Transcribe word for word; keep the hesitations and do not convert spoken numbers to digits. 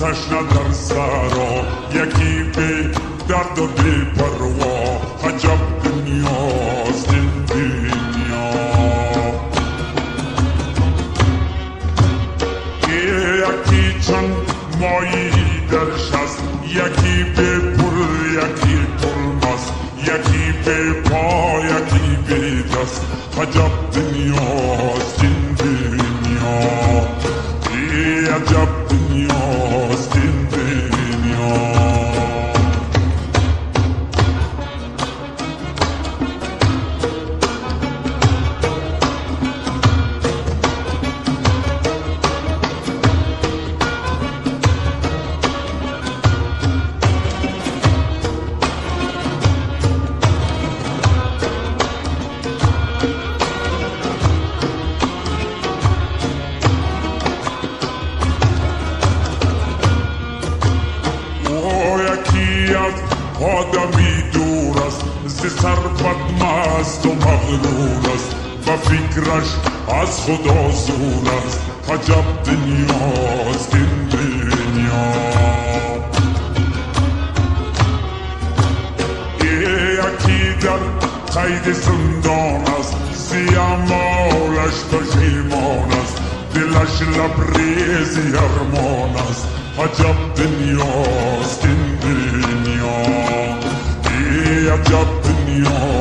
تشنه در سرا، یکی به درد و بی پروا. عجب دنیاست این دنیا، یکی چند مایی درش است، یکی به پول یکی پولماست، یکی به پا یکی به دست. عجب دنیاست این دنیا، عجب دنیاست این دنیا. آدمی دور است، ز ثروت مست و مغرور است، و فکرش از خدا زور است. عجب دنیاست این دنیا، یکی در قید زندان است، زیامالش پشیمان است، دلش لبریز ارمان است. عجب دنیاست این دنیا، عجب دنیا.